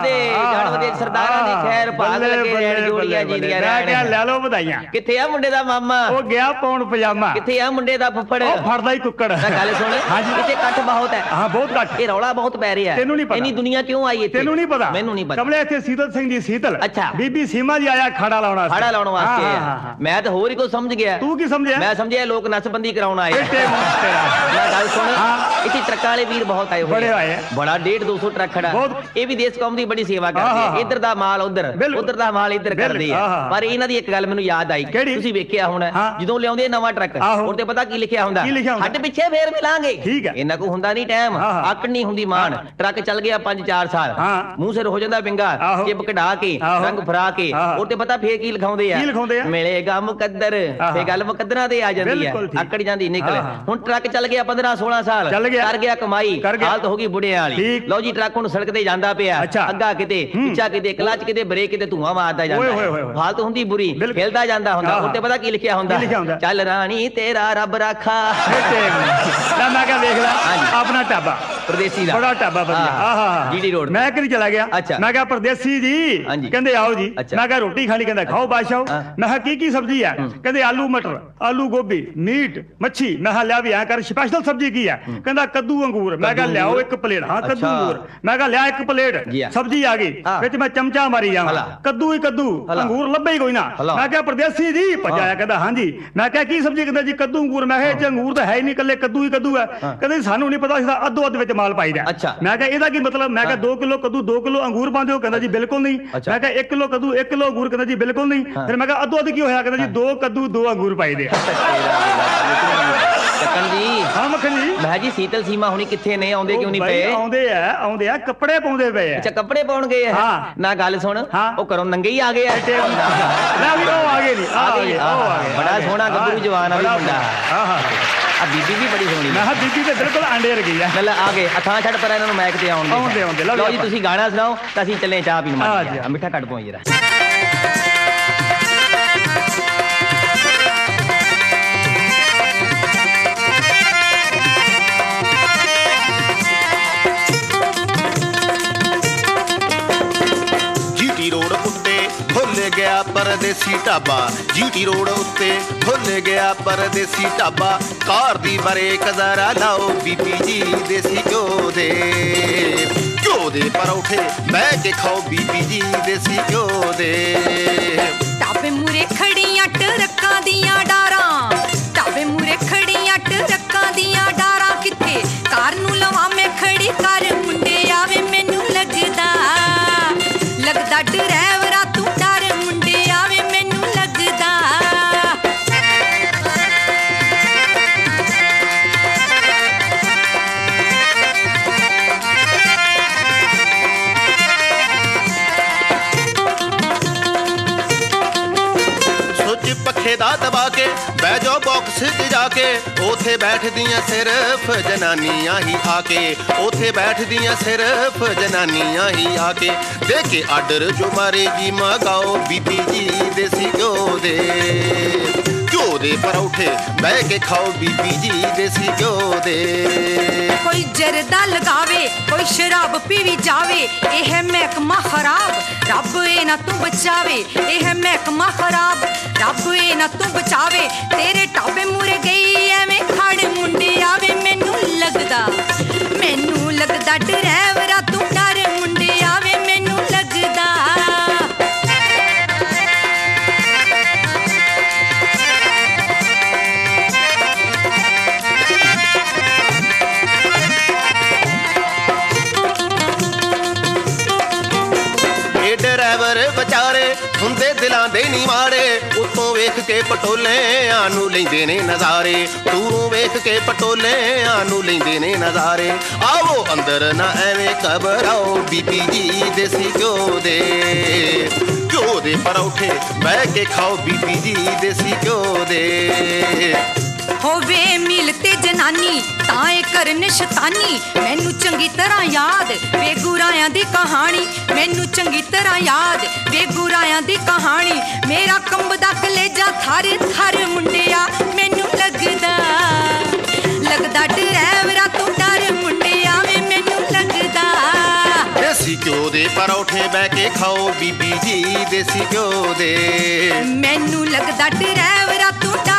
दे जन्म दे सरदारां दी खैर भाग लगे रहण जोड़ियां जीदियां रहण। मैं ले लो बधाइयां। किथे आ मुंडे दा मामा? ओ गया पौन पजामा। किथे आ मुंडे दा फुफड़? ओ फड़दा ही कुक्कड़। गल सुन, हां जी इत्थे कट बहुत है। हां बहुत कट। ये रौला बहुत पै रिहा है। तेनू नहीं पता इन्नी दुनिया क्यों आई इत्थे? तेनू नहीं पता? मैनू नहीं पता। कमले इत्थे शीतल सिंह जी शीतल अच्छा बीबी सीमा जी आया खाड़ा लाउण वास्ते। खाड़ा लाउण वास्ते मैं तो होर ही कुछ समझ गया। तू की समझया? मैं समझया लोग नसबंदी कराउण आए। मैं गल सुन, इत्थे ट्रक्कां वाले वीर बहुत आए बड़े आए बड़ा 150-200 ट्रक खड़ा। ये भी देश कौम दी बड़ी सेवा करदे आ। इधर दा माल उधर, उधर दा माल इधर करदे आ। पर इन्हां दी एक गल मैनू याद आई, तुसीं वेखिया होना जदों लिआउंदे नवां ट्रक उहते पता की लिखिया हुंदा? हट पिछे फेर मिलांगे। इन्हां को हुंदा नहीं टाइम, आकड़ नहीं हुंदी मान। ट्रक चल गया 5-4 साल, मूंह सिर हो जांदा बिंगा, जिब कढा के रंग फरा के उहते पता फेर की लिखाउंदे आ? मिलेगा मुकद्दर। फे गल मुकद्दरां ते आ जांदी है, आकड़ जांदी निकल। हुण ट्रक चल गया 15-16 साल, कर गया कमाई, हालत हो गई बुढ़ियां वाली। लो जी ट्रक हुण सड़क ते जांदा पिया, अग्गा किते पिछा किते क्लच किते ब्रेक किते धुआं मारदा जांदा, हालत हुंदी बुरी, हिलदा जांदा हुंदा। उहते पता की लिखिया हुंदा? चल रानी तेरा रब राखा। मैं क्या देख ला अपना ढाबा परदेसी दा बड़ा ढाबा बन गया जीडी रोड। मैं करी चला गया। मैं क्या परदेसी जी कहंदे आओ जी। मैं क्या रोटी खानी? कहंदा खाओ बादशाह। मैं कहा की सब्जी है? कहंदे आलू मटर आलू गोभी मीट मच्छी। मैं कहा लिया भी ऐ कर स्पेशल सब्जी की है? कहंदा कद्दू अंगूर। मैं कहा लियाओ एक प्लेट। हाँ कद्दू अंगूर। मैं कहा लिया एक प्लेट, सब्जी आ गई विच मैं चमचा मारी जावां, कद्दू ही कद्दू अंगूर लब्भे ही कोई ना। मैं क्या परदेसी जी भजाया? कहंदा हां जी। मैं क्या की सब्जी? कहंदा जी कद्दू अंगूर। मैं कहा अंगूर तो है ही नहीं, कल्ले कद्दू ही कद्दू है। कहंदे सानू नहीं पता, अद्धो अद्ध विच माल पाईदा। मैं कहा ਇਹਦਾ ਕੀ मतलब? मैं कहा 2 किलो कद्दू 2 किलो अंगूर पांदे हो? कहंदा जी बिल्कुल नहीं। मैं कहा 1 किलो कद्दू 1 किलो अंगूर? कहंदा जी बिल्कुल नहीं। फिर मैं कहा अद्धो अद्ध की होया? कहंदा जी 2 कद्दू 2 अंगूर पाई दे। चक्कन जी हां मक्खन जी मैं जी सीतल सीमा हुणी किथे ने? आउंदे क्यों नहीं पे? आउंदे आ कपड़े पाउंदे पे। अच्छा कपड़े पाउण गए है ना? गल सुन ओ घरों नंगे ही आ गए आ। ना भी ओ आ गए नहीं आ गए बड़ा सोहना गबरू जवान आ भी मुंडा। हां हां आ बीबी भी बड़ी सोहनी। मैं बीबी ते बिल्कुल आंडे रखी है। मतलब आ गए अथां छड़ पर इन्हां नूं मैक ते आउण दे। लो जी तुसीं गाना सुनाओ तां असीं चले चाह पीण। मिठा कट पो जरा। गया परदेसी ढाबा, जीटी रोड उत्ते खुल गया परदेसी ढाबा। कार दी बरेक जरा लाओ बीबी जी देसी घ्यो दे परौठे बह के खाओ बीबी जी देसी घ्यो दे। ढाबे मूरे खड़ियां ट्रक्कां दियां डारां, ढाबे मूरे खड़ियां ट्रक्कां दियां डारां। किथे कार नूं लवां मैं खड़ी कर मुंडे आवे मैनू लगदा ड्राइवरा तू डर मुंडे आवे मैनू लगदा। सुच पखे दा दबा के बह जाओ बॉक्स च जाके, उथे बैठदियां सिर्फ जनानियां ही आके, उथे बैठदियां सिर्फ जनानियां ही आके। दे के आर्डर जो मारेगी मंगाओ बीबी जी देसी घ्यो दे परौठे बह के खाओ बीबी जी देसी घ्यो दे। कोई जरदा लगावे कोई शराब पीवी जावे, यह महकमा खराब रब ए ना तू बचावे। यह महकमा खराब रब ए ना तू बचावे। तेरे ढाबे मूरे गई एवें खड़ मुंडे आवे मैनू लगदा ड्राइवरा तू डर मुंडे आवे मैनू लगदा। ड्राइवर बेचारे हुंदे दिलां दे नी मारे, उत्तों वेख के पटोले आनू लैंदे ने नज़ारे। दूरों वेख के पटोले आनू लैंदे ने नज़ारे। आओ अंदर ना एवें घबराओ बीबी जी देसी घ्यो दे परौठे बह के खाओ बीबी जी देसी घ्यो दे। होवे मिलते जनानी ताए करन शतानी, मैनू चंगी तरह याद बेगुरायां दी कहानी। मैनू चंगी तरह याद बेगुरायां दी कहानी। मेरा कंबदा कलेजा थार थार मुंडिया मैनू लगदा ड्राइवरा तू डर मुंडिया वे मैनू लगदा। देसी ਘਿਓ ਦੇ ਪਰੌਠੇ ਬਹਿ ਕੇ ਖਾਓ ਬੀਬੀ ਜੀ ਦੇਸੀ ਘਿਓ ਦੇ। ਮੈਨੂੰ ਲੱਗਦਾ ਡਰਾਈਵਰਾ ਤੂੰ